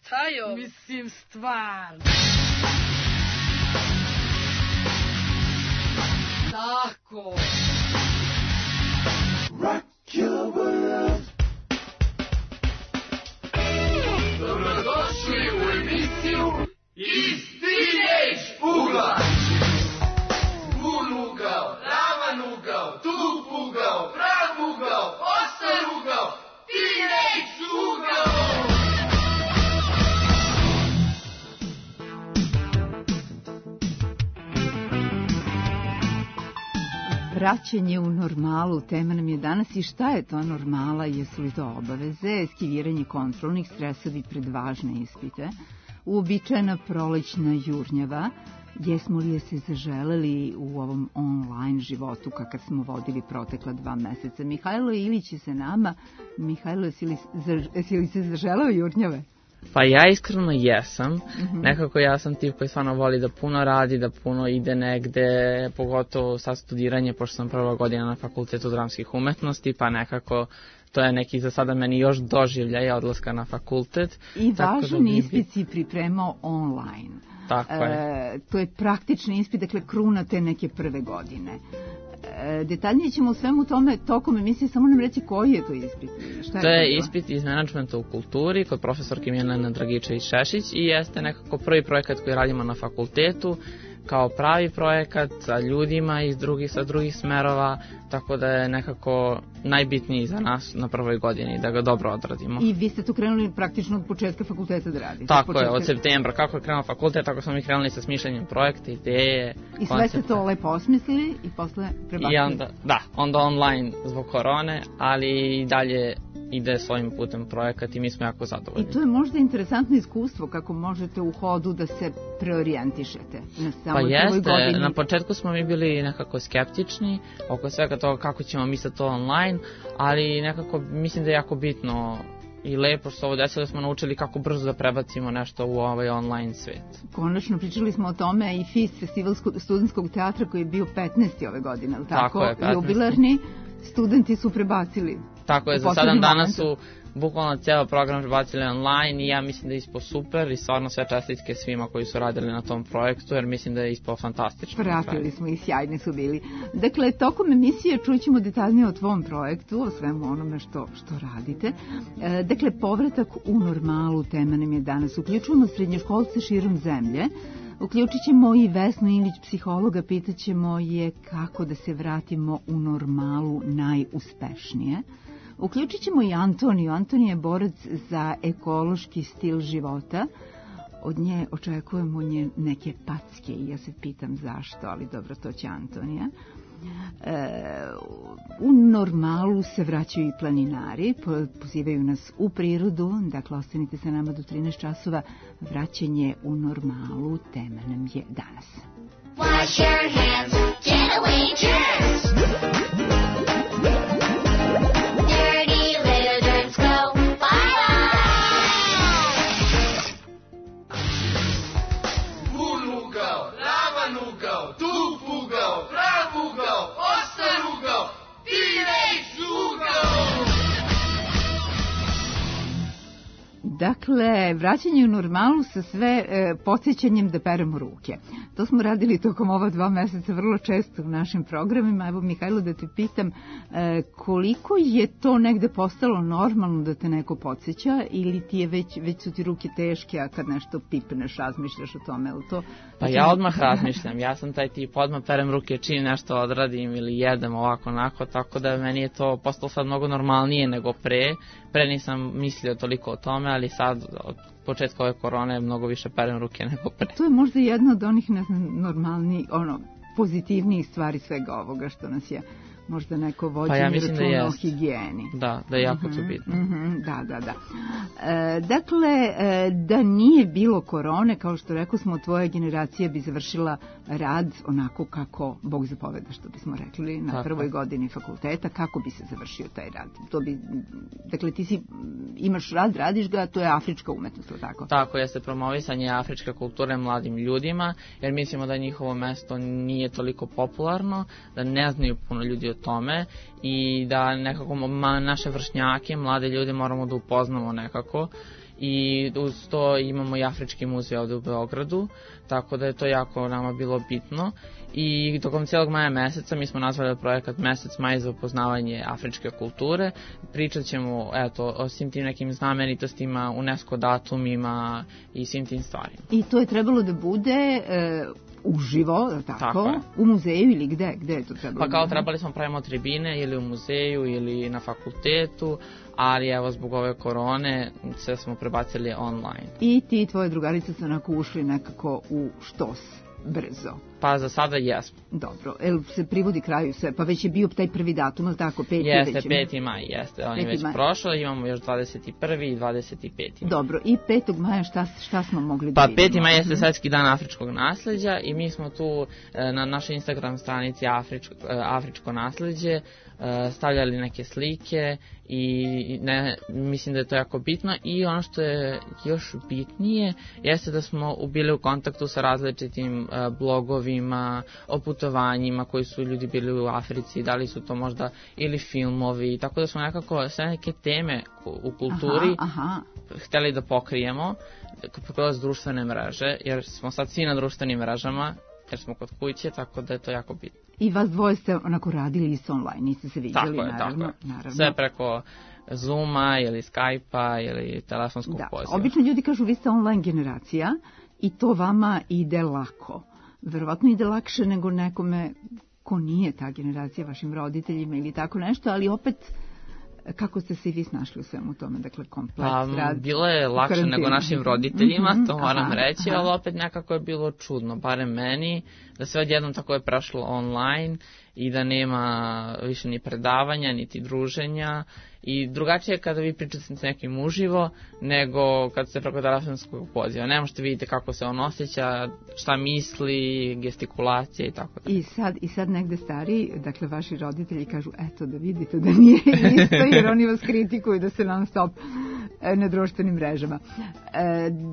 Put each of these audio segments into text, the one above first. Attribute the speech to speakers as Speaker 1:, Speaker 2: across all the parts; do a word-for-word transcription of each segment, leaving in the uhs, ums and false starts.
Speaker 1: Šta je ovo?
Speaker 2: Mislim, stvarno. Tako.
Speaker 3: Rock your world.
Speaker 4: Dobrodošli u emisiju Iz Teenage ugla. Bun ugao, ravan ugao, tup ugao, prav ugao, oštar ugao, Teenage ugao.
Speaker 5: Vraćanje u normalu, tema nam je danas i šta je to normala, jesu li to obaveze, eskiviranje kontrolnih, stresovi pred važne ispite, uobičajena prolećna jurnjava, jesmo li je se zaželeli u ovom online životu kakav smo vodili protekla dva meseca. Mihajlo Ilić je sa nama. Mihajlo, jesi li, jesi li se zaželeo jurnjave?
Speaker 6: Pa ja iskreno jesam, mm-hmm. Nekako ja sam tip koji stvarno voli da puno radi, da puno ide negde, pogotovo sa studiranje, pošto sam prva godina na Fakultetu dramskih umetnosti, pa nekako to je neki za sada meni još doživljaj odlaska na fakultet.
Speaker 5: I važan ispit si pripremao online.
Speaker 6: Tako je.
Speaker 5: E, to je praktični ispit, dakle kruna te neke prve godine. Detaljnije ćemo u svemu tome tokom emisije, samo nam reći koji je to ispit. Šta je
Speaker 6: to je bilo? Ispit iz menadžmenta u kulturi kod profesorke Milene Dragičević-Šešić i jeste nekako prvi projekat koji radimo na fakultetu, kao pravi projekat sa ljudima iz drugih, sa drugih smerova, tako da je nekako najbitniji za nas na prvoj godini, da ga dobro odradimo.
Speaker 5: I vi ste tu krenuli praktično od početka fakulteta da radite?
Speaker 6: Tako od je, od septembra. Kako je krenuo fakultet, tako smo mi krenuli sa smišljanjem projekta, ideje,
Speaker 5: I sve ste to lepo osmislili i posle prebacili?
Speaker 6: I onda, da, onda online zbog korone, ali i dalje ide svojim putem projekat i mi smo jako zadovoljni.
Speaker 5: I to je možda interesantno iskustvo kako možete u hodu da se preorijentišete. Na
Speaker 6: pa jeste, godini. Na početku smo mi bili nekako skeptični oko svega toga kako ćemo misliti to online, ali nekako mislim da je jako bitno i lepo što ovo desilo, da smo naučili kako brzo da prebacimo nešto u ovaj online svet.
Speaker 5: Konačno pričali smo o tome i F I S, Festival studentskog teatra koji je bio petnaesti ove godine, ali tako?
Speaker 6: Tako je, petnaesti.
Speaker 5: Jubilarni studenti su prebacili.
Speaker 6: Tako je, za sada danas su bukvalno cijelo program prebacili online i ja mislim da je ispao super i stvarno sve čestitke svima koji su radili na tom projektu, jer mislim da je ispao fantastično.
Speaker 5: Pratili smo i sjajni su bili. Dakle, tokom emisije čućemo detaljnije o tvom projektu, o svemu onome što, što radite. E, dakle, povratak u normalu, tema nam je danas. Uključujemo srednjoškolce širom zemlje. Uključit ćemo i Vesnu Ilić, psihologa, pitat ćemo je kako da se vratimo u normalu najuspešnije. Uključit ćemo i Antoniju. Antonija je borac za ekološki stil života. Od nje očekujemo nje neke packe i ja se pitam zašto, ali dobro, to će Antonija. E, u normalu se vraćaju i planinari, pozivaju nas u prirodu, dakle ostanite sa nama do trinaest časova. Vraćanje u normalu, tema nam je danas.
Speaker 7: Wash your hands, get away germs. Dirty little germs go bye-bye.
Speaker 4: Bun ugao, ravan ugao, tup ugao, prav ugao, oštar ugao, Teenage ugao.
Speaker 5: Dakle, vraćanje u normalu sa sve e, podsjećanjem da peremo ruke. To smo radili tokom ova dva meseca vrlo često u našim programima. Evo, Mihajlo, da te pitam, e, koliko je to negde postalo normalno da te neko podsjeća ili ti je već, već su ti ruke teške, a kad nešto pipneš, razmišljaš o tome, ili to?
Speaker 6: Pa ja odmah razmišljam, ja sam taj tip, odmah perem ruke čim nešto odradim ili jedem ovako onako, tako da meni je to postalo sad mnogo normalnije nego pre. Pre nisam mislio toliko o tome, ali sad od početka ove korone mnogo više perem ruke nego pre.
Speaker 5: To je možda jedna od onih, ne znam, normalniji, ono, pozitivnijih stvari svega ovoga što nas je možda neko vođenje
Speaker 6: pa ja
Speaker 5: računa o higijeni.
Speaker 6: Da, da je jako
Speaker 5: uh-huh,
Speaker 6: to bitno.
Speaker 5: Uh-huh, da, da, da. E, dakle, e, da nije bilo korone, kao što rekao smo, tvoja generacija bi završila rad onako kako Bog zapoveda, što bismo rekli, na tako. Prvoj godini fakulteta. Kako bi se završio taj rad? To bi, dakle, ti si, imaš rad, radiš ga, to je afrička umetnost, tako?
Speaker 6: Tako, jeste promovisanje afričke kulture mladim ljudima, jer mislimo da njihovo mesto nije toliko popularno, da ne znaju puno ljudi o tome i da nekako ma, naše vršnjake, mlade ljude moramo da upoznamo nekako i uz to imamo i Afrički muzej ovde u Beogradu, tako da je to jako nama bilo bitno. I tokom cijelog maja meseca mi smo nazvali projekat Mesec maj za upoznavanje afričke kulture. Pričat ćemo eto, o svim tim nekim znamenitostima, UNESCO datumima i svim tim stvarima.
Speaker 5: I to je trebalo da bude e, uživo, tako?
Speaker 6: Tako je.
Speaker 5: U muzeju ili gde? Gde je to trebalo?
Speaker 6: Pa kao trebali smo pravimo tribine ili u muzeju ili na fakultetu, ali evo zbog ove korone sve smo prebacili online.
Speaker 5: I ti i tvoje drugarice su onako ušli nekako u štos brzo.
Speaker 6: Pa za sada jesmo.
Speaker 5: Dobro, el se privodi kraju sve, pa već je bio taj prvi datum, ali tako, peti
Speaker 6: Jeste,
Speaker 5: već je...
Speaker 6: peti maj, jeste, on je već maj. Prošao, imamo još dvadeset prvi i dvadeset peti.
Speaker 5: Dobro, i petog maja šta, šta smo mogli da
Speaker 6: pa,
Speaker 5: vidimo?
Speaker 6: Pa peti maj jeste Svetski dan afričkog nasleđa i mi smo tu na našoj Instagram stranici Afričko, Afričko nasleđe stavljali neke slike i ne, mislim da je to jako bitno i ono što je još bitnije jeste da smo bili u kontaktu sa različitim blogovima o putovanjima koji su ljudi bili u Africi, da li su to možda ili filmovi, tako da smo nekako sve neke teme u kulturi
Speaker 5: aha, aha.
Speaker 6: hteli da pokrijemo kroz društvene mreže, jer smo sad svi na društvenim mrežama jer smo kod kuće, tako da je to jako bitno.
Speaker 5: I vas dvoje ste onako radili isto online, niste se vidjeli,
Speaker 6: tako je,
Speaker 5: naravno,
Speaker 6: tako je.
Speaker 5: naravno.
Speaker 6: Sve preko Zooma ili Skype-a ili telefonskog
Speaker 5: da.
Speaker 6: poziva.
Speaker 5: Obično ljudi kažu vi ste online generacija i to vama ide lako. Verovatno ide lakše nego nekome ko nije ta generacija, vašim roditeljima ili tako nešto, ali opet kako ste se i vi snašli u svemu tome, dakle kompleks
Speaker 6: pa,
Speaker 5: rad?
Speaker 6: Bilo je lakše nego našim roditeljima,
Speaker 5: mm-hmm,
Speaker 6: to moram
Speaker 5: aha,
Speaker 6: reći,
Speaker 5: aha.
Speaker 6: ali opet nekako je bilo čudno, barem meni, da sve odjednom tako je prešlo online i da nema više ni predavanja, niti druženja i drugačije je kada vi pričate s nekim uživo nego kad ste preko telefonskog poziva. Ne možete vidjeti kako se on osjeća, šta misli, gestikulacije i tako da.
Speaker 5: I sad, I sad negde stari, dakle vaši roditelji kažu eto da vidite da nije isto jer oni vas kritikuju da se non stop na društvenim mrežama. E,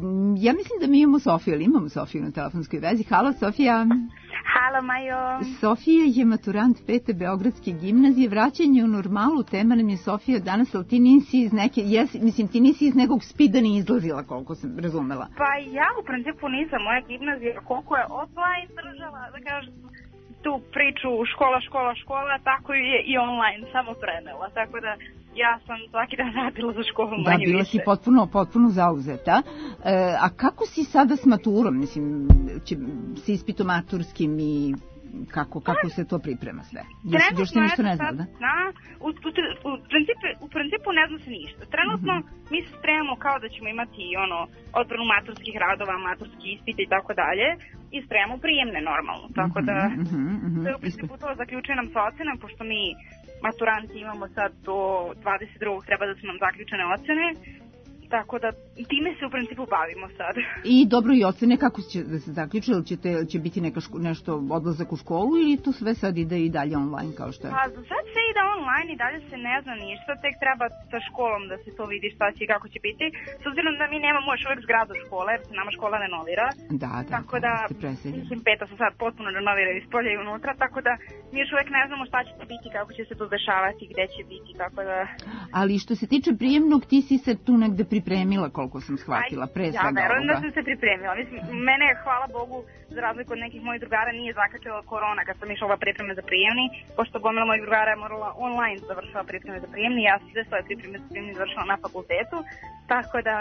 Speaker 5: ja mislim da mi imamo Sofiju, ali imamo Sofiju na telefonskoj vezi. Halo Sofija.
Speaker 1: Halo Majo.
Speaker 5: Sofija je maturant pete Beogradske gimnazije. Vraćanje u normalu, tema nam je Sofija danas, ali ti nisi iz neke, jes, mislim ti nisi iz nekog spida ni izlazila, koliko sam razumela.
Speaker 1: Pa ja u principu nisam, moja gimnazija koliko je offline držala, da kažem, tu priču škola, škola, škola, tako je i online, samo prenela, tako da ja sam svaki dan radila za školu manje više.
Speaker 5: Da, bila si potpuno, potpuno zauzeta. E, a kako si sada s maturom, mislim, će, s ispitom maturskim i kako, kako se to priprema sve? Još, još se nešto ne zna, da?
Speaker 1: Na, u, u, u, principu, u principu ne zna se ništa. Trenutno uh-huh. mi se spremamo kao da ćemo imati ono, odbranu maturskih radova, maturski ispite i tako dalje i spremamo prijemne normalno. Tako da, uh-huh, uh-huh. da u principu to zaključuje nam sa ocenom, pošto mi maturanti imamo sad do dvadeset drugog treba da su nam zaključene ocene. Tako da time se u principu bavimo sad.
Speaker 5: I dobro i ocene kako će da se zaključe, ili će, te, će biti neka ško, nešto odlazak u školu ili to sve sad ide i dalje online kao što je?
Speaker 1: Pa za sad sve ide online i dalje se ne zna ništa, tek treba sa školom da se to vidi šta će i kako će biti. S obzirom da mi nemamo još uvijek zgradu škole, jer se nama škola renovira.
Speaker 5: Da, da,
Speaker 1: tako da, mislim, peta se sad potpuno renovira iz polja i unutra, tako da mi još uvijek ne znamo šta će to biti, kako će se to dešavati, gde će biti, tako da...
Speaker 5: Ali što se tiče prijemnog, ti si se tu negde pripremila, koliko sam shvatila, pre svega ovoga.
Speaker 1: Ja verujem da sam se pripremila. Mislim, mene, hvala Bogu, za razliku od nekih mojih drugara, nije zakačila korona kad sam išla pripreme za prijemni, pošto gomila mojih drugara je morala online završila pripreme za prijemni, ja sam sve svoje pripreme za prijemni završila na fakultetu, tako da...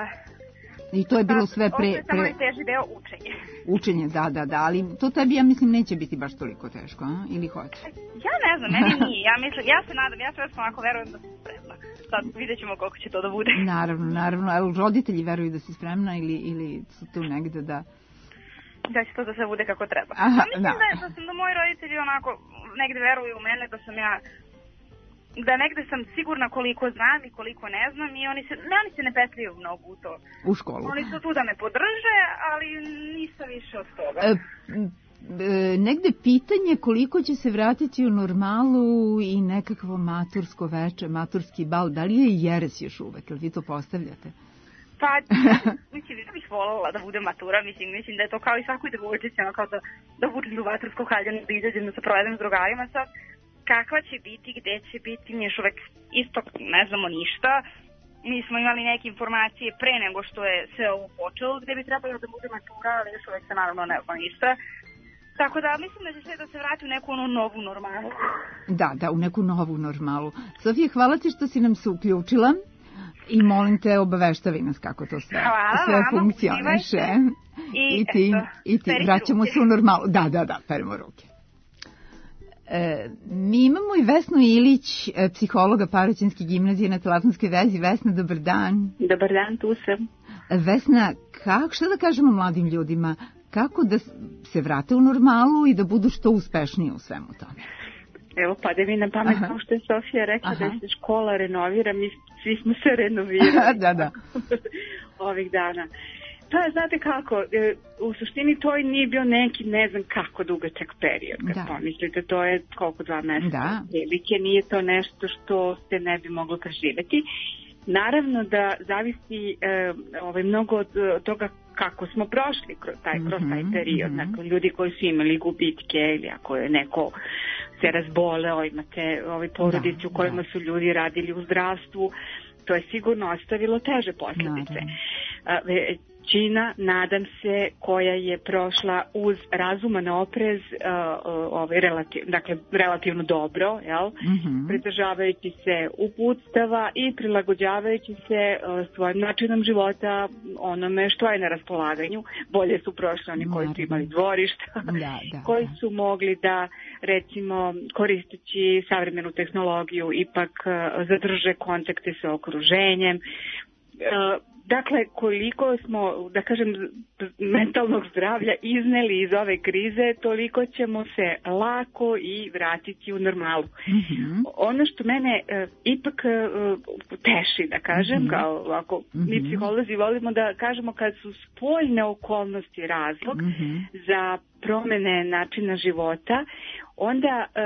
Speaker 5: I to je bilo sve pre...
Speaker 1: Ovo je samo najteži deo učenje.
Speaker 5: Učenje, da, da, da, ali to tebi, ja mislim, neće biti baš toliko teško, a? Ili hoće?
Speaker 1: Ja ne znam, meni nije, ja mislim, ja se nadam, ja sve sam ovako verujem da sam spremna. Sad vidjet ćemo koliko će to da bude.
Speaker 5: Naravno, naravno, ali roditelji veruju da si spremna ili, ili su tu negde da...
Speaker 1: Da će to da sve bude kako treba.
Speaker 5: Aha,
Speaker 1: pa mislim
Speaker 5: da.
Speaker 1: Da, da sam da moji roditelji onako negde veruju u mene, da sam ja... da negde sam sigurna koliko znam i koliko ne znam i oni se, ne, oni se ne petljaju mnogo u to.
Speaker 5: U školu.
Speaker 1: Oni su tu da me podrže, ali nisam više od toga.
Speaker 5: E, e, negde pitanje koliko će se vratiti u normalu i nekakvo matursko veče, maturski bal, da li je jeres još uvek, ili vi to postavljate?
Speaker 1: Pa, mislim, da bih voljela da bude matura, mislim, mislim da je to kao i svakoj devojčici, kao da, da budem u vatursko haljanu, da izađem, da se provedem s drugarima sad. Kakva će biti, gde će biti, mi još uvek isto ne znamo ništa. mi smo imali neke informacije pre nego što je sve ovo počelo, gde bi trebalo da bude matura, ali još uvek se naravno ne zna ništa. Tako da mislim da će sve da se vrati u neku onu novu normalu.
Speaker 5: Da, da, u neku novu normalu. Sofija, hvala ti što si nam se uključila i molim te obaveštavi nas kako to sve,
Speaker 1: hvala,
Speaker 5: sve
Speaker 1: vama,
Speaker 5: funkcioniše.
Speaker 1: I,
Speaker 5: I ti,
Speaker 1: eto,
Speaker 5: i ti vraćamo ruke. Se u normalu. Da, da, da, perimo ruke. E, mi imamo i Vesnu Ilić, psihologa Paraćinske gimnazije na telefonskoj vezi. Vesna, dobar dan.
Speaker 8: Dobar dan, tu sam.
Speaker 5: Vesna, kako, šta da kažemo mladim ljudima? Kako da se vrate u normalu i da budu što uspešniji u svemu tome?
Speaker 8: Evo, pade mi na pamet, kao što je Sofija rekla, aha, da se škola renovira, mi svi smo se renovirali.
Speaker 5: Da, da.
Speaker 8: Ovih dana. Pa, znate kako, u suštini to i nije bio neki, ne znam kako, dugačak period. Kad da. Pomislite, to je koliko dva meseca. Da. Prilike, nije to nešto što se ne bi moglo preživeti. Naravno da zavisi e, ovaj, mnogo od toga kako smo prošli kroz taj, kroz taj period. Mm-hmm. Dakle, ljudi koji su imali gubitke ili ako je neko se razboleo, imate ovaj, porodici u kojima da. Su ljudi radili u zdravstvu, to je sigurno ostavilo teže posljedice. Većina, nadam se, koja je prošla uz razuman oprez, ovaj, relativ, dakle, relativno dobro, jel? Mm-hmm. Pridržavajući se uputstava i prilagođavajući se svojim načinom života onome što je na raspolaganju. Bolje su prošli oni koji su imali dvorišta, da, da, koji su mogli da, recimo, koristeći savremenu tehnologiju, ipak zadrže kontakte sa okruženjem. Dakle, koliko smo, da kažem, mentalnog zdravlja izneli iz ove krize, toliko ćemo se lako i vratiti u normalu. Mm-hmm. Ono što mene e, ipak e, teši, da kažem, mm-hmm. kao ako mm-hmm. mi psiholozi volimo da kažemo kad su spoljne okolnosti razlog mm-hmm. za promene načina života, onda e,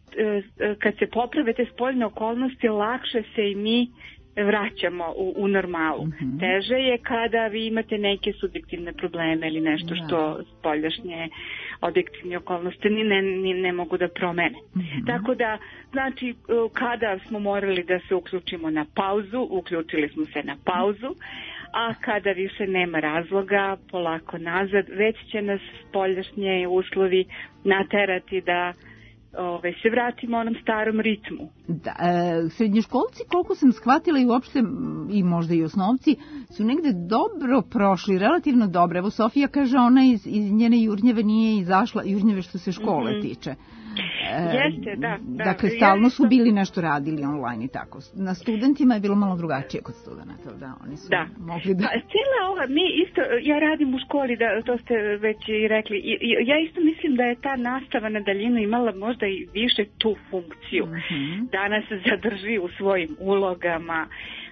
Speaker 8: e, kad se poprave te spoljne okolnosti, lakše se i mi vraćamo u, u normalu. Mm-hmm. Teže je kada vi imate neke subjektivne probleme ili nešto što da. Spoljašnje objektivne okolnosti ni ne, ni ne mogu da promene. Mm-hmm. Tako da, znači, kada smo morali da se uključimo na pauzu, uključili smo se na pauzu, a kada više nema razloga, polako nazad, već će nas spoljašnje uslovi naterati da Ove, se vratimo onom starom ritmu.
Speaker 5: Da, e, srednjoškolci, koliko sam shvatila i uopšte i možda i osnovci, su negde dobro prošli, relativno dobro. Evo Sofija kaže, ona iz, iz njene Jurnjeve nije izašla, Jurnjeve što se škole mm-hmm. tiče. E,
Speaker 8: Jeste, da. da.
Speaker 5: Dakle, stalno su bili nešto radili online i tako. Na studentima je bilo malo drugačije kod studenta, da, oni su
Speaker 8: da.
Speaker 5: mogli da...
Speaker 8: Pa, cijela ova, mi isto, ja radim u školi, da, to ste već i rekli, I, ja isto mislim da je ta nastava na daljinu imala možda i više tu funkciju, mm-hmm. da nas zadrži u svojim ulogama,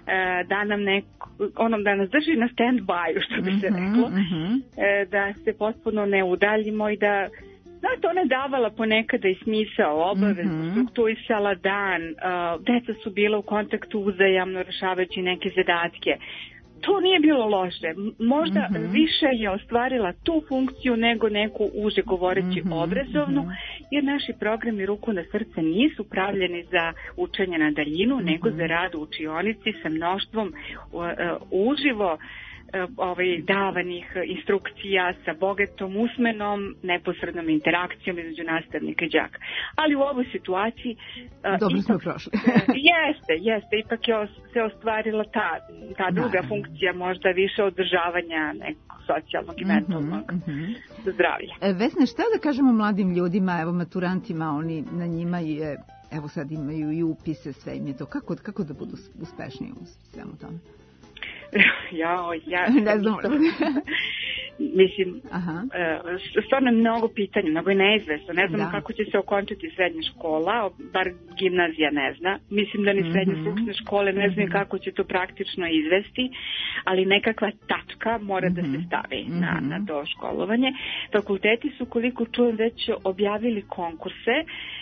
Speaker 8: da nam neko, onom da nas drži na stand-by, što bi se reklo, mm-hmm. da se potpuno ne udaljimo i da znate, ona je davala ponekada i smisao, obavezno, mm-hmm. strukturisala dan, uh, deca su bila u kontaktu uzajamno rešavajući neke zadatke. To nije bilo loše. Možda mm-hmm. više je ostvarila tu funkciju nego neku uže govoreći mm-hmm. obrazovnu, jer naši programi ruku na srce nisu pravljeni za učenje na daljinu, mm-hmm. nego za rad u učionici sa mnoštvom uh, uh, uživo ovaj, davanih instrukcija sa bogatom usmenom, neposrednom interakcijom između nastavnika i đaka. Ali u ovoj situaciji...
Speaker 5: Dobro
Speaker 8: ipak,
Speaker 5: smo prošli.
Speaker 8: jeste, jeste. Ipak je se ostvarila ta, ta druga da. funkcija, možda više održavanja nekog socijalnog i mentalnog mm-hmm. zdravlja.
Speaker 5: Vesna, šta da kažemo mladim ljudima, evo maturantima, oni na njima je... Evo sad imaju i upise, sve im je to. Kako, kako da budu uspešniji u svemu tome?
Speaker 8: ja, ja
Speaker 5: ne znam.
Speaker 8: Mislim, Aha. stvarno je mnogo pitanja, mnogo je neizvesno. Ne znamo da. kako će se okončati srednja škola, bar gimnazija ne zna. Mislim da ni srednje mm-hmm. stručne škole ne znaju mm-hmm. kako će to praktično izvesti, ali nekakva tačka mora mm-hmm. da se stavi mm-hmm. na, na to školovanje. Fakulteti su, koliko čujem, već objavili konkurse,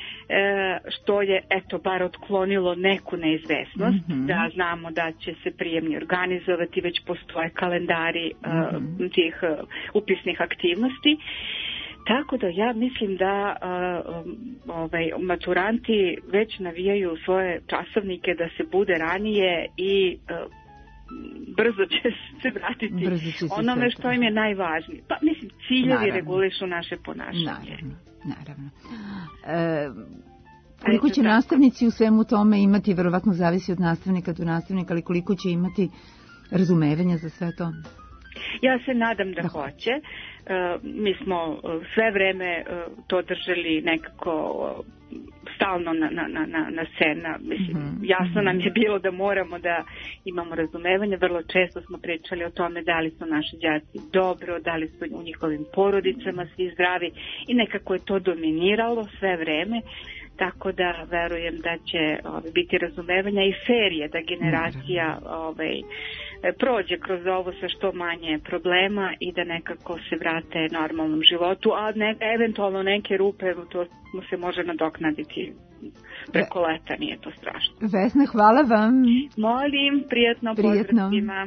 Speaker 8: što je, eto, bar otklonilo neku neizvesnost, mm-hmm. da znamo da će se prijemni organizovati, već postoje kalendari mm-hmm. uh, tih uh, upisnih aktivnosti. Tako da ja mislim da uh, ovaj, maturanti već navijaju svoje časovnike da se bude ranije i uh, brzo će se vratiti će onome što im je najvažnije. Pa mislim, ciljevi naravno. Regulišu naše ponašanje.
Speaker 5: Naravno, naravno. E, koliko će nastavnici u svemu tome imati, verovatno zavisi od nastavnika do nastavnika, ali koliko će imati razumevanja za sve to?
Speaker 8: Ja se nadam da hoće. Uh, mi smo sve vreme uh, to držali nekako uh, stalno na, na, na, na scena. Mislim, mm-hmm. jasno nam je bilo da moramo da imamo razumevanje. Vrlo često smo pričali o tome da li su naši đaci dobro, da li su u njihovim porodicama svi zdravi i nekako je to dominiralo sve vreme. Tako da verujem da će ovaj, biti razumevanja i serije da generacija ovaj, prođe kroz ovo sa što manje problema i da nekako se vrate normalnom životu, a ne, eventualno neke rupe, to mu se može nadoknaditi preko leta, nije to strašno.
Speaker 5: Vesna, hvala vam.
Speaker 8: Molim, prijatno, pozdrav svima.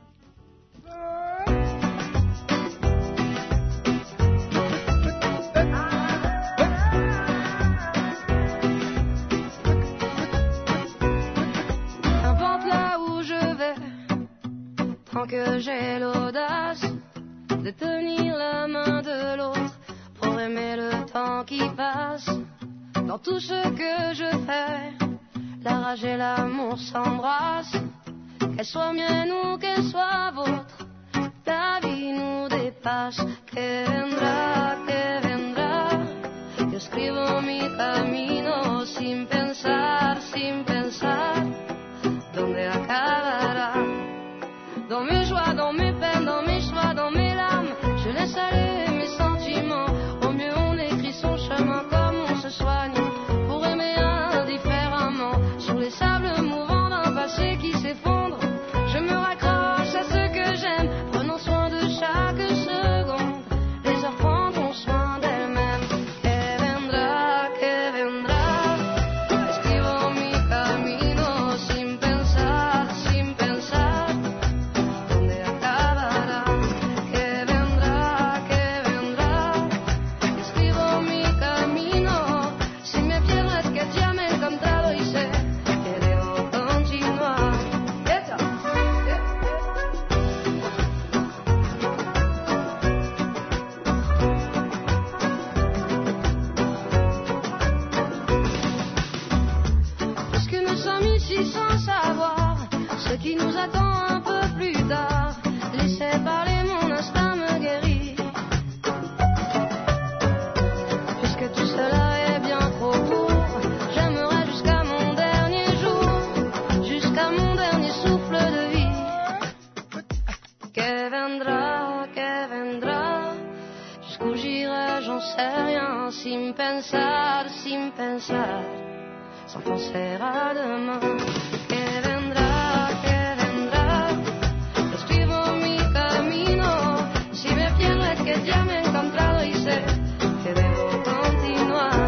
Speaker 9: Tant que j'ai l'audace de tenir la main de l'autre pour aimer le temps qui passe. Dans tout ce que je fais, la rage et l'amour s'embrassent. Qu'elle soit mienne ou qu'elle soit vôtre, la vie nous dépasse. Que vendrá, que vendrá, yo escribo mi camino sin pensar, sin pensar, ¿dónde acabará? Dans mes joies, dans mes peines, dans mes choix, dans mes larmes, je laisse aller mes sentiments. Au mieux on écrit son chemin comme on se soigne pour aimer indifféremment. Sur les sables mouvants d'un passé qui s'effondre, je me raccroche à ce que j'aime, prenant soin de chaque seconde. Les heures prendront soin d'elles-mêmes. Que vendrá, que vendrá, escribo mi camino sin pensar, sin pensar. Sans savoir ce qui nous attend un peu plus tard, laissez parler, mon instinct me guérit. Puisque tout cela est bien trop court, j'aimerais jusqu'à mon dernier jour, jusqu'à mon dernier souffle de vie. Que vendrá, que vendrá, jusqu'où j'irai, j'en sais rien, sin pensar, sin pensar, sans penser à demain. Que vendrá, que vendrá, escribo mi camino. Si me pierdo es que ya me he encontrado y sé que debo continuar.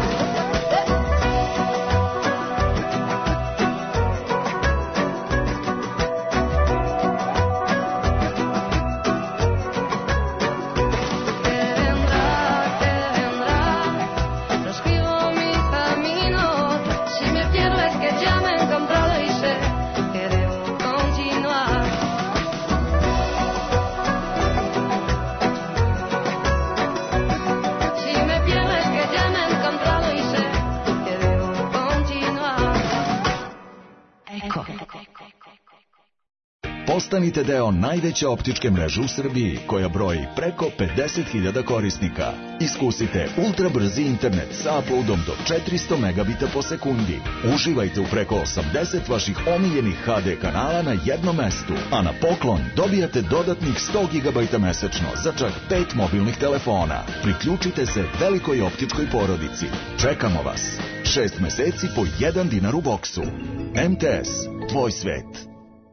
Speaker 10: Postanite deo najveće optičke mreže u Srbiji, koja broji preko pedeset hiljada korisnika. Iskusite ultra brzi internet sa uploadom do četiristo megabita po sekundi. Uživajte u preko osamdeset vaših omiljenih ha de kanala na jednom mestu, a na poklon dobijate dodatnih sto gigabajta mesečno za čak pet mobilnih telefona. Priključite se velikoj optičkoj porodici. Čekamo vas. Šest meseci po jedan dinar u boksu. em te es, tvoj svet.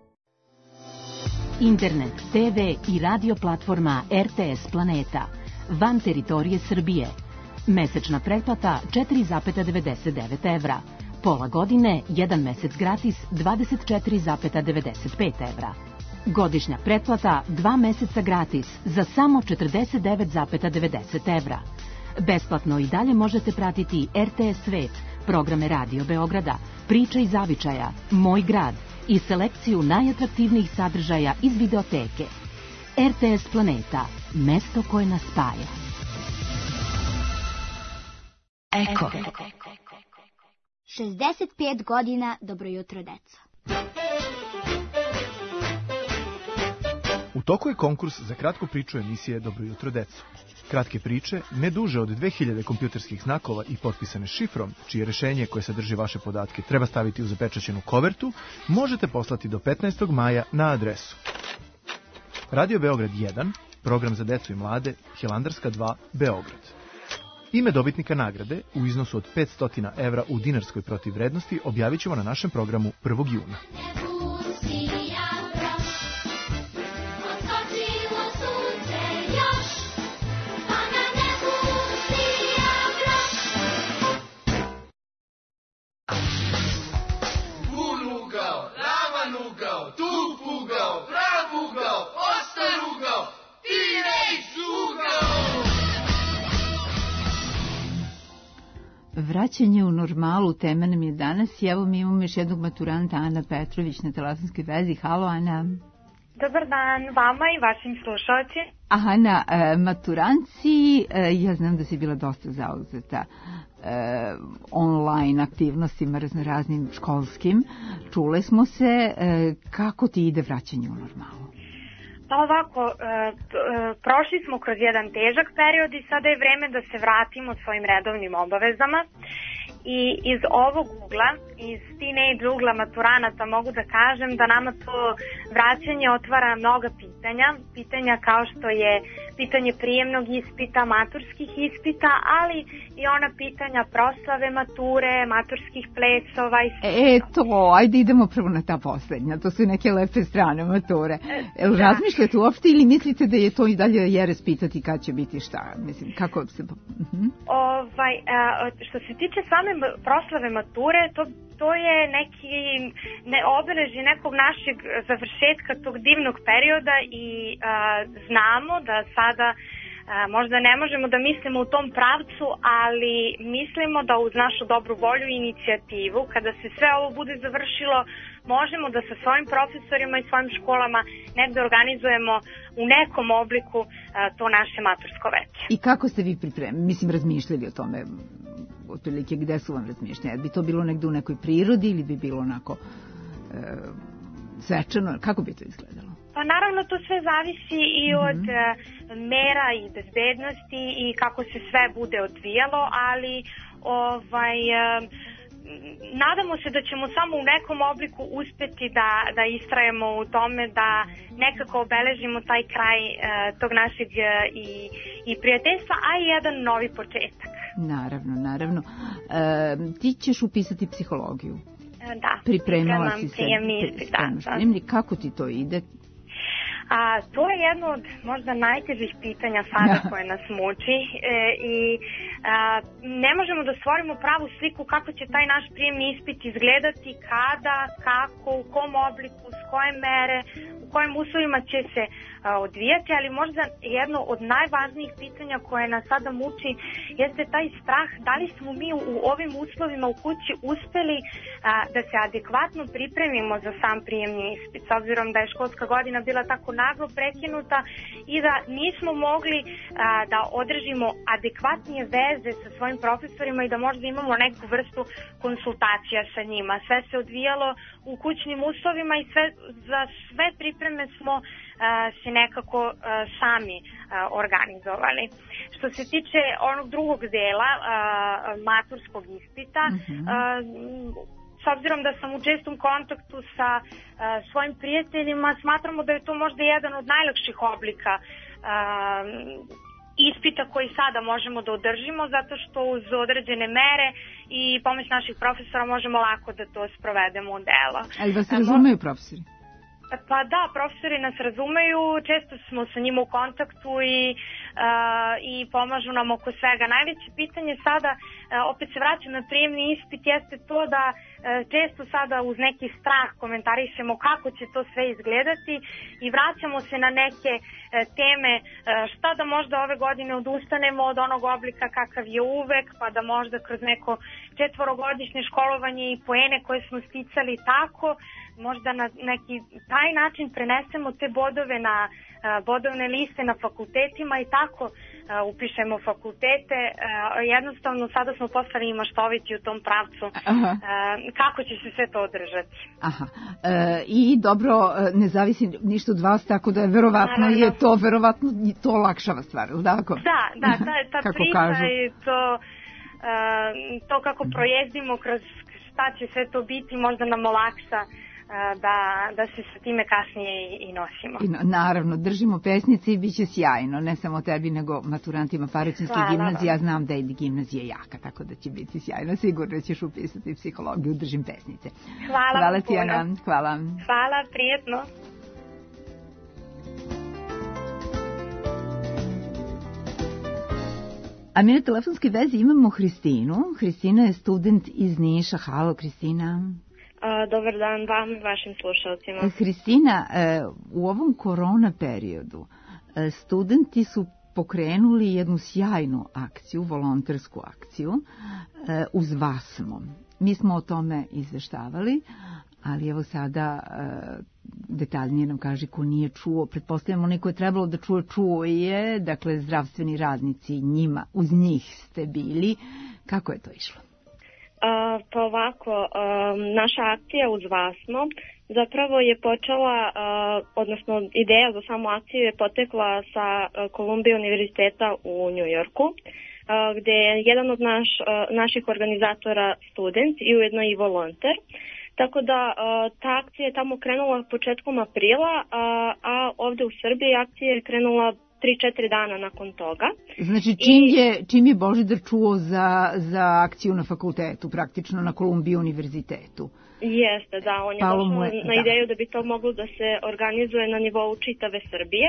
Speaker 11: Internet, te ve i radio platforma er te es Planeta. Van teritorije Srbije. Mesečna pretplata četiri zarez devedeset devet evra. Pola godine, jedan mesec gratis dvadeset četiri zarez devedeset pet evra. Godišnja pretplata dva meseca gratis za samo četrdeset devet zarez devedeset evra. Besplatno i dalje možete pratiti er te es Svet, programe Radio Beograda, Priča iz Zavičaja, Moj grad i selekciju najatraktivnijih sadržaja iz videoteke. R T S Planeta, mesto koje nas spaja.
Speaker 7: Eko. šezdeset pet godina, dobro jutro, deco.
Speaker 12: U toku je konkurs za kratku priču emisije Dobro jutro, deco. Kratke priče, ne duže od dve hiljade kompjuterskih znakova i potpisane šifrom, čije rešenje koje sadrži vaše podatke treba staviti u zapečaćenu kovertu, možete poslati do petnaestog maja na adresu Radio Beograd jedan, program za decu i mlade, Hilandarska dva, Beograd. Ime dobitnika nagrade u iznosu od petsto evra u dinarskoj protivvrednosti objavit ćemo na našem programu prvog juna.
Speaker 5: Vraćanje u normalu, tema nam je danas i evo mi imamo još jednog maturanta, Ana Petrović, na telefonskoj vezi. Halo, Ana.
Speaker 13: Dobar dan vama i vašim slušalcima.
Speaker 5: Ana, e, maturanci, e, ja znam da si bila dosta zauzeta e, online aktivnostima raznoraznim školskim. Čule smo se, e, kako ti ide vraćanje u normalu?
Speaker 13: Pa ovako, e, e, prošli smo kroz jedan težak period i sada je vreme da se vratimo svojim redovnim obavezama. I iz ovog ugla, iz teenage ugla maturanata mogu da kažem da nama to vraćanje otvara mnoga pitanja. Pitanja kao što je pitanje prijemnog ispita, maturskih ispita, ali i ona pitanja proslave mature, maturskih plesova i sve.
Speaker 5: E, to, ajde idemo prvo na ta poslednja, to su neke lepe strane mature. Jel da. Razmišljate uopšte ili mislite da je to i dalje jeres pitati kad će biti šta? Mislim, kako se... Uh-huh.
Speaker 13: Ovaj, što se tiče same proslave mature, to, to je neki ne, obeleži nekog našeg završetka tog divnog perioda i a, znamo da sada a, možda ne možemo da mislimo u tom pravcu, ali mislimo da uz našu dobru volju i inicijativu, kada se sve ovo bude završilo, možemo da sa svojim profesorima i svojim školama negde organizujemo u nekom obliku a, to naše matursko veče.
Speaker 5: I kako ste vi pripremili, mislim, razmišljali o tome? Otprilike, gde su vam razmišljanja? Bi to bilo negde u nekoj prirodi ili bi bilo onako e, svečano? Kako bi to izgledalo?
Speaker 13: Pa naravno to sve zavisi i mm-hmm. od e, mera i bezbednosti i kako se sve bude odvijalo, ali ovaj... E, nadamo se da ćemo samo u nekom obliku uspeti da, da istrajemo u tome, da nekako obeležimo taj kraj e, tog našeg e, i, i prijateljstva, a i jedan novi početak.
Speaker 5: Naravno, naravno. E, ti ćeš upisati psihologiju.
Speaker 13: E, da.
Speaker 5: Pripremala si se.
Speaker 13: Prijemni ispit, da,
Speaker 5: da. Kako ti to ide?
Speaker 13: A to je jedno od možda najtežih pitanja sada koje nas muči e, i a, ne možemo da stvorimo pravu sliku kako će taj naš prijemni ispit izgledati, kada, kako, u kom obliku, s koje mere, u kojim uslovima će se a, odvijati, ali možda jedno od najvažnijih pitanja koje nas sada muči jeste taj strah da li smo mi u, u ovim uslovima u kući uspeli a, da se adekvatno pripremimo za sam prijemni ispit, s obzirom da je školska godina bila tako naglo prekinuta i da nismo mogli a, da održimo adekvatnije veze sa svojim profesorima i da možda imamo neku vrstu konsultacija sa njima. Sve se odvijalo u kućnim uslovima i sve, za sve pripreme smo a, se nekako a, sami a, organizovali. Što se tiče onog drugog dela a, maturskog ispita, mm-hmm. a, s obzirom da sam u čestom kontaktu sa uh, svojim prijateljima, smatramo da je to možda jedan od najlakših oblika uh, ispita koji sada možemo da održimo, zato što uz određene mere i pomoć naših profesora možemo lako da to sprovedemo u delo.
Speaker 5: Ali vas razumeju profesori?
Speaker 13: Pa da, profesori nas razumeju, često smo sa njima u kontaktu i i pomažu nam oko svega. Najveće pitanje sada, opet se vraćam na prijemni ispit, jeste to da često sada uz neki strah komentarišemo kako će to sve izgledati i vraćamo se na neke teme šta da možda ove godine odustanemo od onog oblika kakav je uvek, pa da možda kroz neko četvorogodišnje školovanje i poene koje smo sticali tako, možda na neki taj način prenesemo te bodove na bodovne liste na fakultetima i tako upišemo fakultete. Jednostavno sada smo postali i maštoviti u tom pravcu. Aha. Kako će se sve to održati.
Speaker 5: Aha. E, I dobro, ne zavisi ništa od vas, tako da je verovatno Naravno. je to verovatno to lakšava stvar, ili tako?
Speaker 13: Da, da, ta, ta priča kažu. I to, to kako projezdimo kroz šta će sve to biti, možda nam olakša da, da se sa time kasnije i, i nosimo.
Speaker 5: I, naravno, držimo pesnice i bit će sjajno, ne samo tebi, nego maturantima Paraćinske gimnazije. Ja znam da je gimnazija jaka, tako da će biti sjajno. Sigurno ćeš upisati psihologiju, držim pesnice.
Speaker 13: Hvala,
Speaker 5: hvala ti, Ana. Hvala.
Speaker 13: Hvala, prijetno.
Speaker 5: A mi na telefonskoj vezi imamo Hristinu. Hristina je student iz Niša. Halo, Hristina.
Speaker 14: Dobar dan vam i vašim slušalcima.
Speaker 5: Hristina, u ovom korona periodu studenti su pokrenuli jednu sjajnu akciju, volontersku akciju uz Vasmo. Mi smo o tome izveštavali, ali evo sada detaljnije nam kaže ko nije čuo. Pretpostavljamo neko je trebalo da čuje, čuo je, dakle zdravstveni radnici njima, uz njih ste bili. Kako je to išlo?
Speaker 14: Uh, pa ovako, uh, naša akcija uz Vasmo zapravo je počela, uh, odnosno ideja za samu akciju je potekla sa Columbia univerziteta u New Yorku, uh, gde je jedan od naš, uh, naših organizatora student i ujedno i volonter. Tako da uh, ta akcija je tamo krenula početkom aprila, uh, a ovde u Srbiji akcija je krenula tri četiri dana nakon toga.
Speaker 5: Znači, čim je, čim je Božidar čuo za, za akciju na fakultetu, praktično na Columbia univerzitetu?
Speaker 14: Jeste, da, on je Palo došao je, na da. ideju da bi to moglo da se organizuje na nivou čitave Srbije.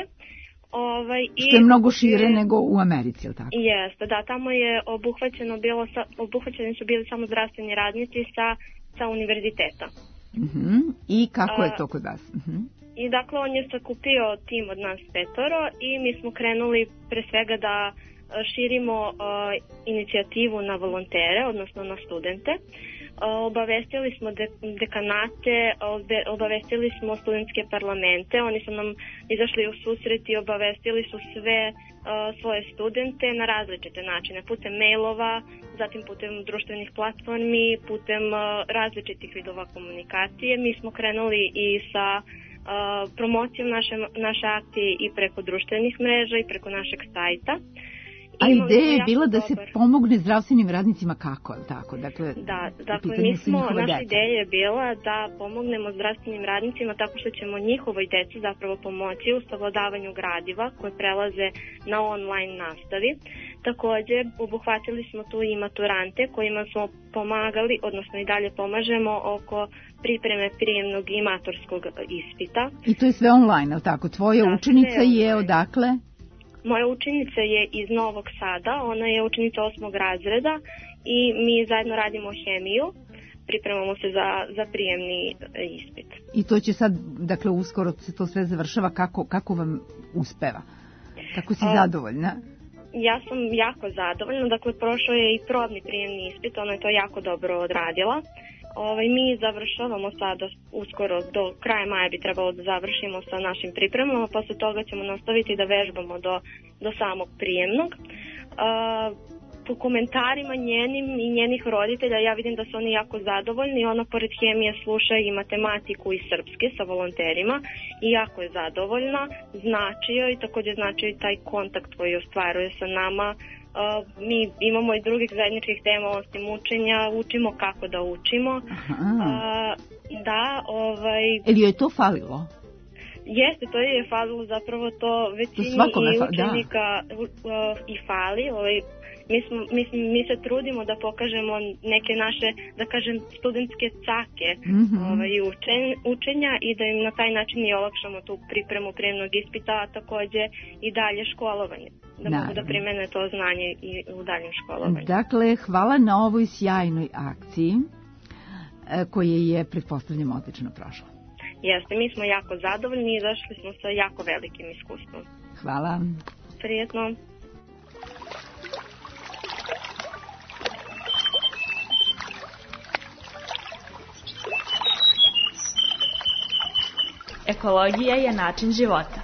Speaker 14: Ovaj,
Speaker 5: Što je mnogo šire je, nego u Americi, ili tako?
Speaker 14: Jeste, da, tamo je obuhvaćeno bilo, obuhvaćeni su bili samo zdravstveni radnici sa, sa univerziteta.
Speaker 5: Uh-huh. I kako A, je to kod vas? Uh-huh.
Speaker 14: I dakle, on je sakupio tim od nas petoro i mi smo krenuli pre svega da širimo uh, inicijativu na volontere, odnosno na studente. Uh, obavestili smo de, dekanate, obe, obavestili smo studentske parlamente, oni su nam izašli u susret i obavestili su sve uh, svoje studente na različite načine, putem mailova, zatim putem društvenih platformi, putem uh, različitih vidova komunikacije. Mi smo krenuli i sa Uh, promocijom naše, naše akcije i preko društvenih mreža i preko našeg sajta.
Speaker 5: A ideja je bila da se pomogne zdravstvenim radnicima kako, je tako? Dakle,
Speaker 14: da, dakle mi smo, naša ideja je bila da pomognemo zdravstvenim radnicima tako što ćemo njihovoj deci zapravo pomoći u savladavanju gradiva koje prelaze na online nastavi. Takođe, obuhvatili smo tu i maturante kojima smo pomagali, odnosno i dalje pomažemo oko pripreme prijemnog i maturskog ispita.
Speaker 5: I to je sve online, ali tako? Tvoja da, učenica je odakle?
Speaker 14: Moja učenica je iz Novog Sada, ona je učenica osmog razreda i mi zajedno radimo hemiju, pripremamo se za, za prijemni ispit.
Speaker 5: I to će sad, dakle, uskoro se to sve završava, kako, kako vam uspeva? Kako si A, zadovoljna?
Speaker 14: Ja sam jako zadovoljna, dakle, prošao je i probni prijemni ispit, ona je to jako dobro odradila. Ovaj, mi završavamo sada uskoro, do kraja maja bi trebalo da završimo sa našim pripremama, posle toga ćemo nastaviti da vežbamo do, do samog prijemnog. Uh, po komentarima njenim i njenih roditelja ja vidim da su oni jako zadovoljni. Ona pored hemije sluša i matematiku i srpski sa volonterima i jako je zadovoljna. Znači joj, takođe znači i taj kontakt koji ostvaruje sa nama. Uh, mi imamo i drugih zajedničkih tema osim učenja, učimo kako da učimo. Uh, da, ovaj...
Speaker 5: Ili joj to falilo?
Speaker 14: Jeste, to je falilo zapravo to većini i učenika da. uh, i fali. Ovaj, mi, smo, mi, mi se trudimo da pokažemo neke naše, da kažem, studentske cake mm-hmm. ovaj, učen, učenja i da im na taj način i olakšamo tu pripremu prijemnog ispita, a takođe i dalje školovanje. da Naravno. mogu da primene to znanje i u daljem školovanju.
Speaker 5: Dakle, hvala na ovoj sjajnoj akciji koja je, pretpostavljam, odlično prošla.
Speaker 14: Jeste, mi smo jako zadovoljni i došli smo sa jako velikim iskustvom.
Speaker 5: Hvala.
Speaker 14: Prijetno.
Speaker 15: Ekologija je način života.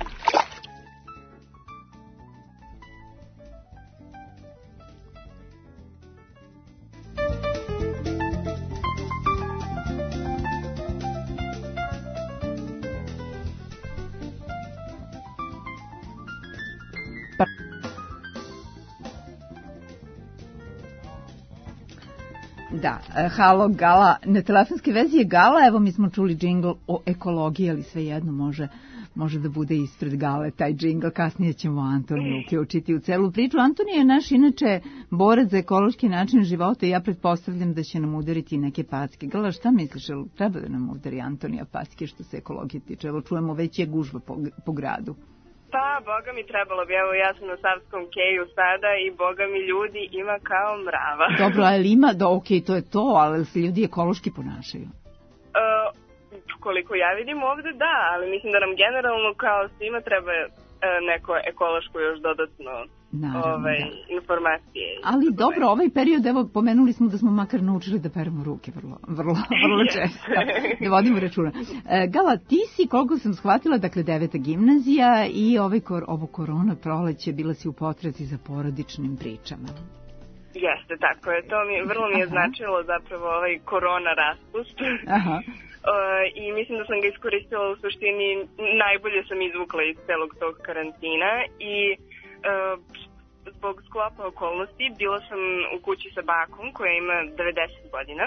Speaker 5: Da, halo Gala, na telefonskoj vezi je Gala, evo mi smo čuli džingl o ekologiji, ali svejedno može, može da bude ispred Gale taj džingl, kasnije ćemo Antoniju uključiti u celu priču. Antonija je naš inače borac za ekološki način života i ja pretpostavljam da će nam udariti neke packe. Gala, šta misliš, jel treba da nam udari Antonija packe što se ekologije tiče? Evo čujemo, već je gužva po, po gradu.
Speaker 16: Pa, boga mi trebalo bi, evo ja sam na Savskom keju sada i boga mi ljudi ima kao mrava.
Speaker 5: Dobro, ali ima, da ok, to je to, ali se ljudi ekološki ponašaju?
Speaker 16: Uh, koliko ja vidim ovde da, ali mislim da nam generalno kao svima treba uh, neko ekološko još dodatno
Speaker 5: Naravno,
Speaker 16: ovaj,
Speaker 5: da.
Speaker 16: informacije.
Speaker 5: Ali dobro, ovaj period, evo, pomenuli smo da smo makar naučili da peremo ruke vrlo, vrlo, vrlo često, da vodimo računa. E, Gala, ti si, koliko sam shvatila, dakle, deveta gimnazija i ovaj, ovo korona proleće bila si u potrazi za porodičnim pričama.
Speaker 16: Jeste, tako je. To mi, vrlo mi je Aha. značilo zapravo ovaj korona raspust.
Speaker 5: Aha.
Speaker 16: Uh, I mislim da sam ga iskoristila u suštini, najbolje sam izvukla iz celog tog karantina i uh, zbog sklopa okolnosti bila sam u kući sa bakom koja ima devedeset godina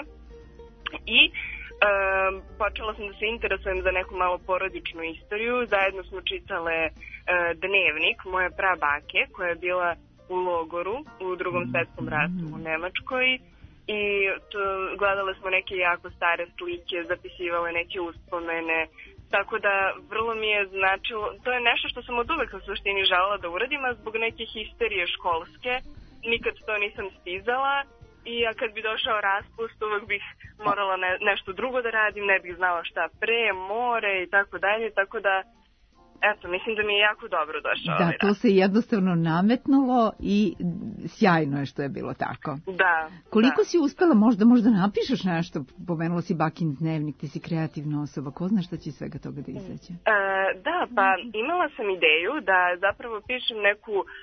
Speaker 16: i uh, počela sam da se interesujem za neku malo porodičnu istoriju. Zajedno smo čitale uh, dnevnik moje prabake koja je bila u logoru u drugom svetskom ratu u Nemačkoj i to, gledale smo neke jako stare slike, zapisivale neke uspomene, tako da vrlo mi je značilo, to je nešto što sam od uvek u suštini želela da uradim, a zbog neke histerije školske nikad to nisam stizala i ja kad bi došao raspust uvek bih morala ne, nešto drugo da radim, ne bih znala šta pre, more i tako dalje, tako da eto, mislim da mi je jako dobro došao
Speaker 5: da,
Speaker 16: ovaj
Speaker 5: to se jednostavno nametnulo i sjajno je što je bilo tako.
Speaker 16: Da.
Speaker 5: Koliko
Speaker 16: da.
Speaker 5: si uspela, možda možda napišeš nešto, pomenula si Bakin dnevnik, ti si kreativna osoba, ko zna šta će svega toga da izađe?
Speaker 16: E, da, pa imala sam ideju da zapravo pišem neku uh,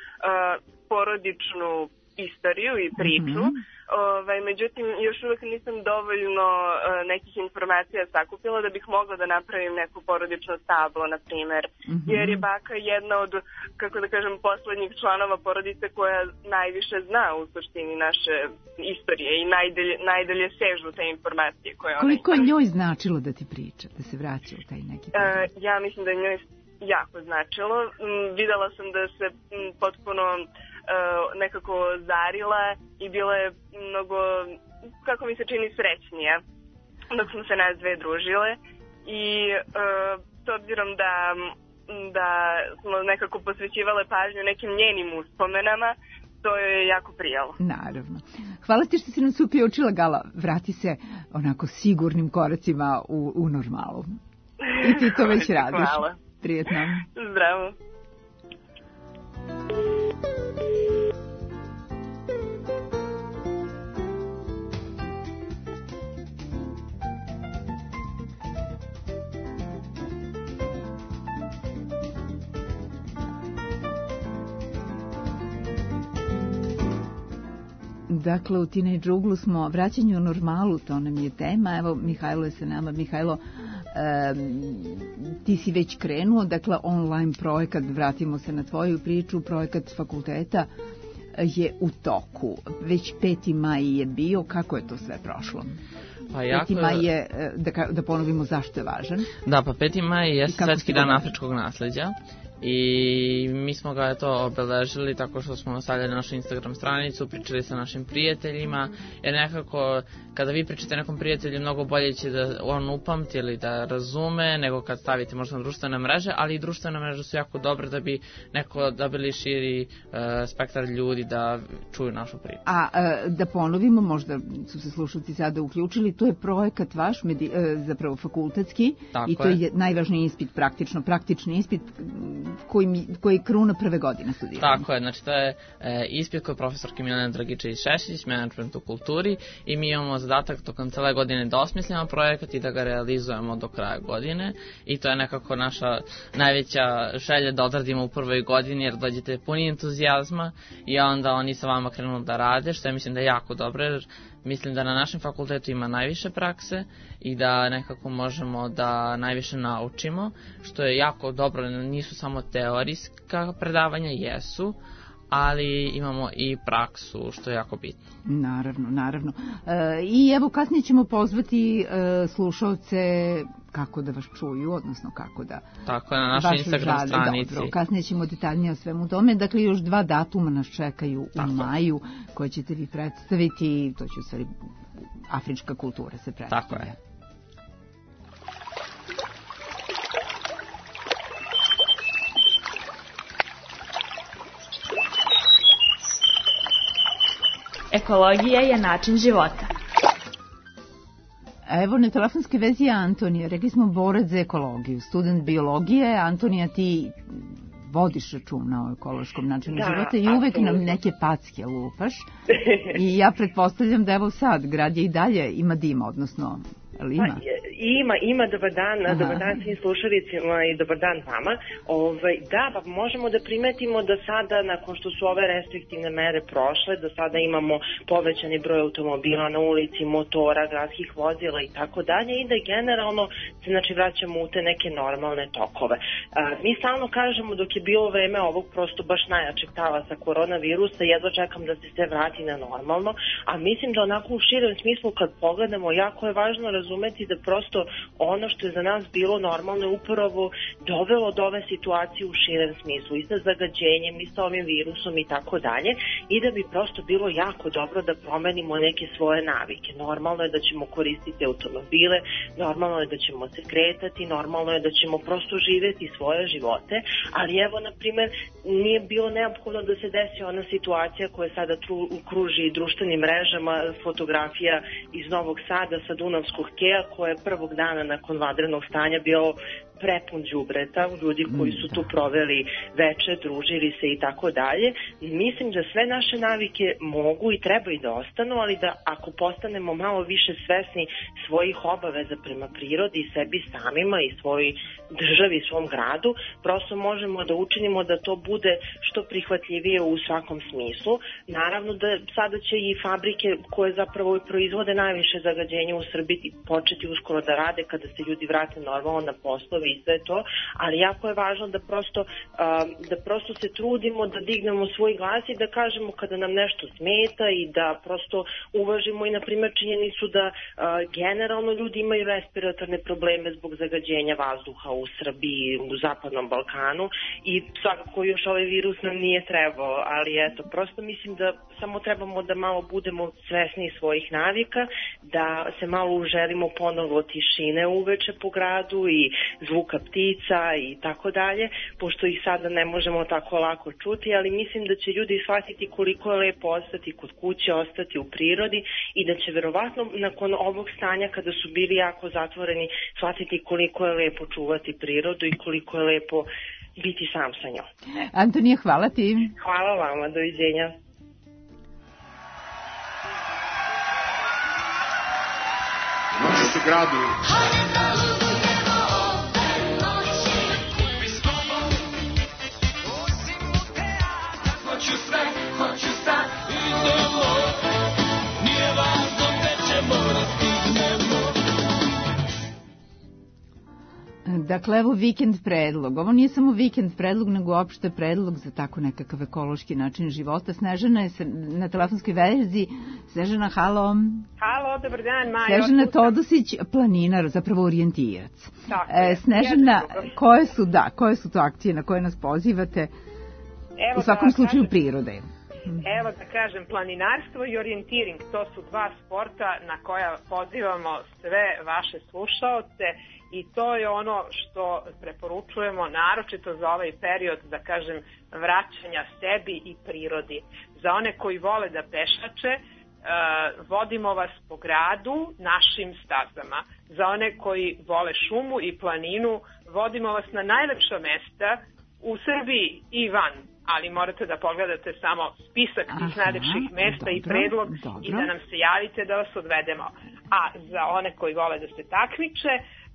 Speaker 16: porodičnu istoriju i priču, mm-hmm. Ovaj, međutim, još uvek nisam dovoljno uh, nekih informacija sakupila da bih mogla da napravim neku porodično tablo, na primer. Mm-hmm. Jer je baka jedna od, kako da kažem, poslednjih članova porodice koja najviše zna u suštini naše istorije i najdalje, najdalje sežu te informacije koje ona ima.
Speaker 5: Koliko je njoj značilo da ti priča, da se vraća u taj neki period?
Speaker 16: Uh, ja mislim da je njoj jako značilo. M, videla sam da se m, potpuno Uh, nekako zarila i bila je mnogo, kako mi se čini, srećnija dok smo se nas dve družile i uh, s obzirom da, da smo nekako posvećivale pažnju nekim njenim uspomenama, to je jako prijalo.
Speaker 5: Naravno. Hvala ti što si nam se učila, Gala. Vrati se onako sigurnim koracima u, u normalu. I ti to već radiš.
Speaker 16: Hvala.
Speaker 5: Prijetno.
Speaker 16: Zdravo.
Speaker 5: Dakle, u Teenage Uglu smo vraćanju u normalu, to nam je tema. Evo, Mihajlo je sa nama. Mihajlo, um, ti si već krenuo, dakle, online projekat, vratimo se na tvoju priču, projekat fakulteta je u toku. Već peti maj je bio, kako je to sve prošlo?
Speaker 6: Pa jako...
Speaker 5: peti maj je, da, da ponovimo zašto je važan.
Speaker 6: Da, pa peti maj je Svetski dan afričkog nasleđa i mi smo ga to obeležili tako što smo stavljali na našu Instagram stranicu, pričali sa našim prijateljima, jer nekako kada vi pričate nekom prijatelju mnogo bolje će da on upamti ili da razume nego kad stavite možda na društvene mreže, ali i društvene mreže su jako dobre da bi neko dobili širi uh, spektar ljudi da čuju našu priču.
Speaker 5: A uh, da ponovimo, možda su se slušalci sada uključili, to je projekat vaš, medi, uh, zapravo fakultetski, tako i to je, je najvažniji ispit, praktično, praktični ispit koji, koji je kruna prve godine studiranja.
Speaker 6: Tako je, znači to je e, ispit kod profesorke Milene Dragičević-Šešić, menadžment u kulturi, i mi imamo zadatak tokom cele godine da osmislimo projekat i da ga realizujemo do kraja godine, i to je nekako naša najveća želja da odradimo u prvoj godini, jer dođete puni entuzijazma i onda oni sa vama krenu da rade, što je mislim da je jako dobro, jer mislim da na našem fakultetu ima najviše prakse i da nekako možemo da najviše naučimo, što je jako dobro, nisu samo teorijska predavanja, jesu, ali imamo i praksu, što je jako bitno.
Speaker 5: Naravno, naravno. E, I evo kasnije ćemo pozvati e, slušalce kako da vas čuju, odnosno kako da...
Speaker 6: Tako je, na našoj Instagram žale. Stranici.
Speaker 5: Dobro, kasnije ćemo detaljnije o svemu tome. Dakle, još dva datuma nas čekaju tako u maju, koje ćete vi predstaviti, to će u stvari afrička kultura se predstavlja.
Speaker 6: Tako je.
Speaker 15: Ekologija je način života.
Speaker 5: Evo, na telefonske vezi je Antonija. Rekli smo borac za ekologiju, student biologije. Antonija, ti vodiš računa o ekološkom načinu da, života i uvek absolutno. Nam neke packe lupaš. I ja pretpostavljam da evo sad, grad je i dalje ima dima, odnosno, ali ima?
Speaker 17: Pa, ima, ima, dobar dan, Aha. dobar dan svim slušalicima i dobar dan vama. Ovaj, da, pa možemo da primetimo da sada, nakon što su ove restriktivne mere prošle, da sada imamo povećani broj automobila na ulici, motora, gradskih vozila i tako dalje, i da generalno se znači vraćamo u te neke normalne tokove. A, mi stalno kažemo dok je bilo vreme ovog prosto baš najjačeg talasa koronavirusa, jedva čekam da se sve vrati na normalno, a mislim da onako u širem smislu kad pogledamo, jako je važno razumeti da prosto ono što je za nas bilo normalno je upravo dovelo do ove situacije u širem smislu i sa zagađenjem i sa ovim virusom i tako dalje, i da bi prosto bilo jako dobro da promenimo neke svoje navike. Normalno je da ćemo koristiti automobile, normalno je da ćemo se kretati, normalno je da ćemo prosto živjeti svoje živote, ali evo, na primjer, nije bilo neophodno da se desi ona situacija koja sada tru, kruži društvenim mrežama, fotografija iz Novog Sada sa Dunavskog keja, koja je prvog dana nakon vanrednog stanja bio prepun đubreta, ljudi koji su tu proveli veče, družili se i tako dalje. Mislim da sve naše navike mogu i treba i da ostanu, ali da ako postanemo malo više svesni svojih obaveza prema prirodi i sebi samima i svojoj državi i svom gradu, prosto možemo da učinimo da to bude što prihvatljivije u svakom smislu. Naravno da sada će i fabrike koje zapravo proizvode najviše zagađenja u Srbiji početi uskoro da rade kada se ljudi vrate normalno na poslove i sve to, ali jako je važno da prosto, da prosto se trudimo da dignemo svoj glas i da kažemo kada nam nešto smeta i da prosto uvažimo i na primjer činjenicu da generalno ljudi imaju respiratorne probleme zbog zagađenja vazduha u Srbiji, u Zapadnom Balkanu, i svakako još ovaj virus nam nije trebao, ali eto, prosto mislim da samo trebamo da malo budemo svesni svojih navika, da se malo uželimo ponovo tišine uveče po gradu i zvuka ptica i tako dalje, pošto ih sada ne možemo tako lako čuti, ali mislim da će ljudi shvatiti koliko je lepo ostati kod kuće, ostati u prirodi, i da će verovatno nakon ovog stanja kada su bili jako zatvoreni shvatiti koliko je lepo čuvati prirodu i koliko je lepo biti sam sa njom.
Speaker 5: Antonija, hvala ti.
Speaker 17: Hvala vama, doviđenja.
Speaker 4: Noći su gradu. Hoću sve, hoću sad, idemo. Nije važno gde ćemo da stignemo.
Speaker 5: Dakle, evo vikend predlog. Ovo nije samo vikend predlog, nego uopšte predlog za tako nekakav ekološki način života. Snežana je na telefonskoj vezi. Snežana, halo.
Speaker 18: Halo, dobar dan, Maja.
Speaker 5: Snežana Todosić, planinar, zapravo orijentirac.
Speaker 18: Tako
Speaker 5: e,
Speaker 18: je.
Speaker 5: Snežana, koje su, da, koje su to akcije na koje nas pozivate?
Speaker 18: Evo
Speaker 5: u svakom
Speaker 18: da
Speaker 5: slučaju
Speaker 18: kažem,
Speaker 5: prirode.
Speaker 18: Evo da kažem, planinarstvo i orijentiring, to su dva sporta na koja pozivamo sve vaše slušaoce i to je ono što preporučujemo naročito za ovaj period, da kažem, vraćanja sebi i prirodi. Za one koji vole da pešače, vodimo vas po gradu našim stazama. Za one koji vole šumu i planinu, vodimo vas na najlepša mesta u Srbiji i van, ali morate da pogledate samo spisak tih najlepših mesta dobro, i predlog dobro. I da nam se javite da vas odvedemo. A za one koji vole da se takmiče,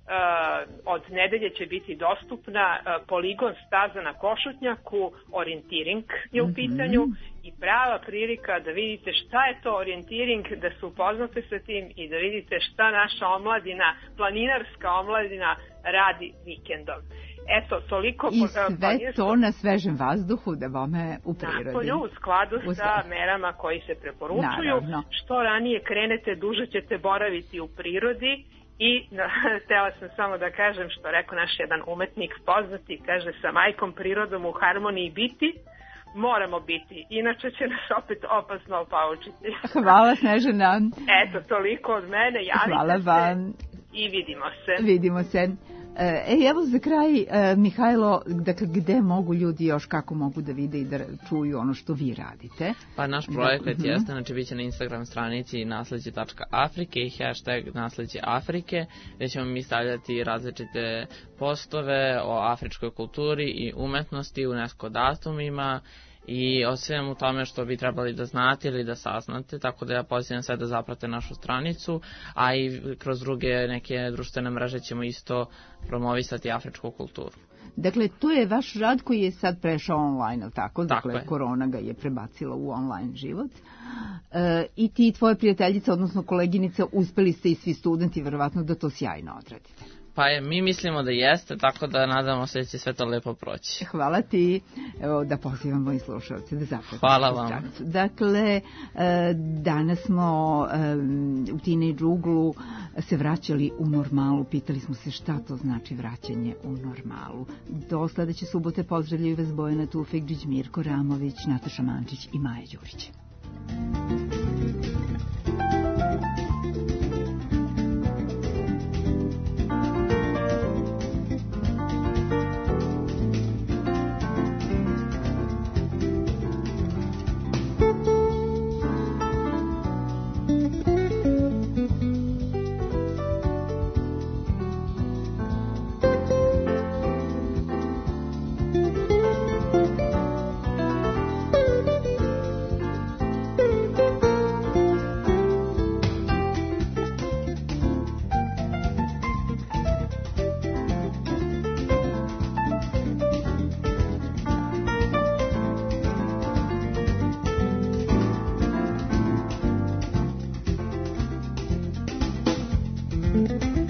Speaker 18: od nedelje će biti dostupna poligon staza na Košutnjaku, orijentiring je u pitanju i prava prilika da vidite šta je to orijentiring, da se upoznate sa tim i da vidite šta naša omladina, planinarska omladina radi vikendom. Eto, toliko...
Speaker 5: I sve to na svežem vazduhu, da vome u prirodi.
Speaker 18: Napolju, u skladu sa merama koji se preporučuju. Naravno. Što ranije krenete, duže ćete boraviti u prirodi. I htela sam samo da kažem što rekao naš jedan umetnik poznati, kaže sa majkom prirodom u harmoniji biti, moramo biti, inače će nas opet opasno opaučiti.
Speaker 5: Hvala Snežana.
Speaker 18: Eto, toliko od mene, javite
Speaker 5: Hvala vam.
Speaker 18: se i vidimo se.
Speaker 5: Vidimo se. E, evo za kraj, e, Mihajlo, dakle, gde mogu ljudi još, kako mogu da vide i da čuju ono što vi radite?
Speaker 6: Pa naš projekat da, jeste, znači bit će na Instagram stranici nasleđe tačka afrike i hashtag nasleđe Afrike, gde ćemo mi stavljati različite postove o afričkoj kulturi i umetnosti, UNESCO datumima, i o svemu tome što bi trebali da znate ili da saznate, tako da ja pozivam sve da zaprate našu stranicu, a i kroz druge neke društvene mreže ćemo isto promovisati afričku kulturu.
Speaker 5: Dakle, to je vaš rad koji je sad prešao online, ali tako?
Speaker 6: Tako
Speaker 5: dakle,
Speaker 6: je.
Speaker 5: Korona ga je prebacila u online život. E, I ti i tvoje prijateljice, odnosno koleginice, uspeli ste i svi studenti, verovatno, da to sjajno odradite.
Speaker 6: Pa je, mi mislimo da jeste, tako da nadamo se da će sve to lepo proći.
Speaker 5: Hvala ti. Evo da pozivamo i slušalce da zapravo.
Speaker 6: Hvala vam.
Speaker 5: Stranicu. Dakle, danas smo u Teenage Uglu se vraćali u normalu. Pitali smo se šta to znači vraćanje u normalu. Do sledeće subote pozdravljaju vas Bojana Tufekđić, Mirko Ramović, Nataša Mančić i Maja Đurić. Thank you.